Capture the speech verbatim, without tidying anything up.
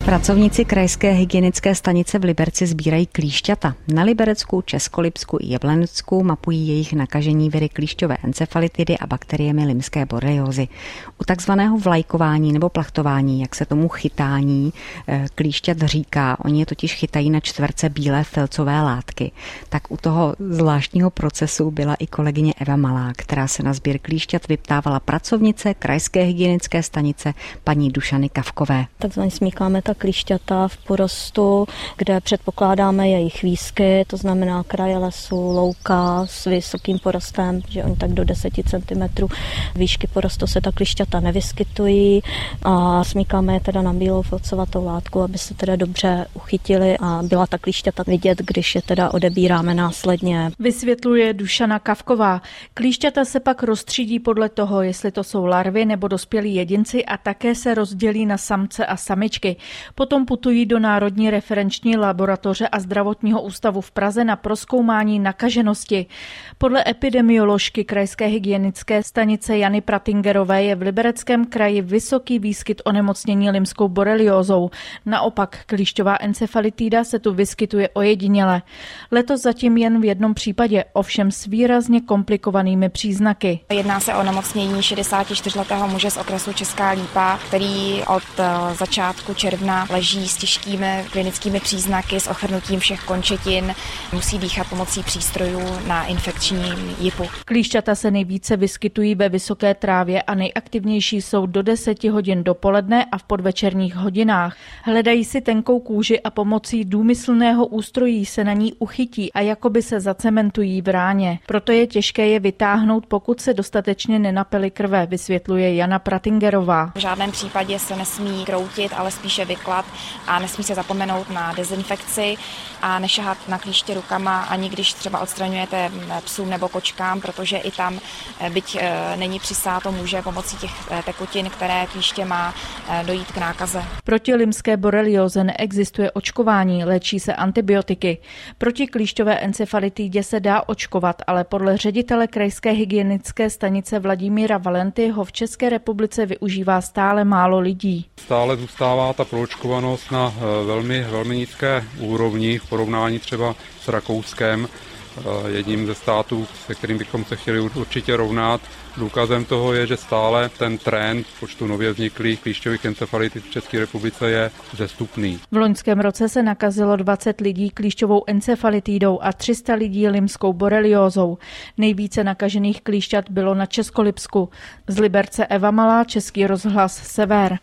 Pracovníci krajské hygienické stanice v Liberci sbírají klíšťata. Na Liberecku, Českolipsku i Jablanecku mapují jejich nakažení viry klíšťové encefalitidy a bakteriemi limské boreliózy. U takzvaného vlajkování nebo plachtování, jak se tomu chytání klíšťat říká, oni je totiž chytají na čtverce bílé filcové látky. Tak u toho zvláštního procesu byla i kolegyně Eva Malá, která se na sběr klíšťat vyptávala pracovnice krajské hygienické stanice paní Dušany Kavkové. Takzvaně smíkáme ta klíšťata v porostu, kde předpokládáme jejich výskyt, to znamená kraje lesu, louka s vysokým porostem, že oni tak do deseti centimetrů výšky porostu se ta klíšťata nevyskytují a smíkáme je teda na bílou filcovatou látku, aby se teda dobře uchytili a byla ta klíšťata vidět, když je teda odebíráme následně. Vysvětluje Dušana Kavková. Klíšťata se pak rozstřídí podle toho, jestli to jsou larvy nebo dospělí jedinci a také se rozdělí na samce a samičky. Potom putují do Národní referenční laboratoře a zdravotního ústavu v Praze na prozkoumání nakaženosti. Podle epidemioložky krajské hygienické stanice Jany Pratingerové je v Libereckém kraji vysoký výskyt onemocnění limskou boreliózou. Naopak klíšťová encefalitida se tu vyskytuje ojediněle. Letos zatím jen v jednom případě, ovšem s výrazně komplikovanými příznaky. Jedná se o onemocnění šedesátičtyřletého muže z okresu Česká Lípa, který od začátku června leží s těžkými klinickými příznaky, s ochrnutím všech končetin, musí dýchat pomocí přístrojů na infekčním jipu. Klíšťata se nejvíce vyskytují ve vysoké trávě a nejaktivnější jsou do deseti hodin dopoledne a v podvečerních hodinách. Hledají si tenkou kůži a pomocí důmyslného ústrojí se na ní uchytí a jakoby se zacementují v ráně. Proto je těžké je vytáhnout, pokud se dostatečně nenapili krve, vysvětluje Jana Pratingerová. V žádném případě se nesmí kroutit, ale spíše vyklat a nesmí se zapomenout na dezinfekci a nešahat na klíště rukama, ani když třeba odstraňujete psům nebo kočkám, protože i tam, byť není přisáto, může pomocí těch tekutin, které klíště má, dojít k nákaze. Proti limské borelióze neexistuje očkování, léčí se antibiotiky. Proti klíšťové encefalitidě se dá očkovat, ale podle ředitele krajské hygienické stanice Vladimíra Valenty ho v České republice využívá stále málo lidí. Stále zůstává ta proočkovanost na velmi, velmi nízké úrovni v porovnání třeba s Rakouskem, jedním ze států, se kterým bychom se chtěli určitě rovnat. Důkazem toho je, že stále ten trend počtu nově vzniklých klíšťových encefalitid v České republice je vzestupný. V loňském roce se nakazilo dvacet lidí klíšťovou encefalitidou a tři sta lidí limskou boreliózou. Nejvíce nakažených klíšťat bylo na Českolipsku. Z Liberce Eva Malá, Český rozhlas Sever.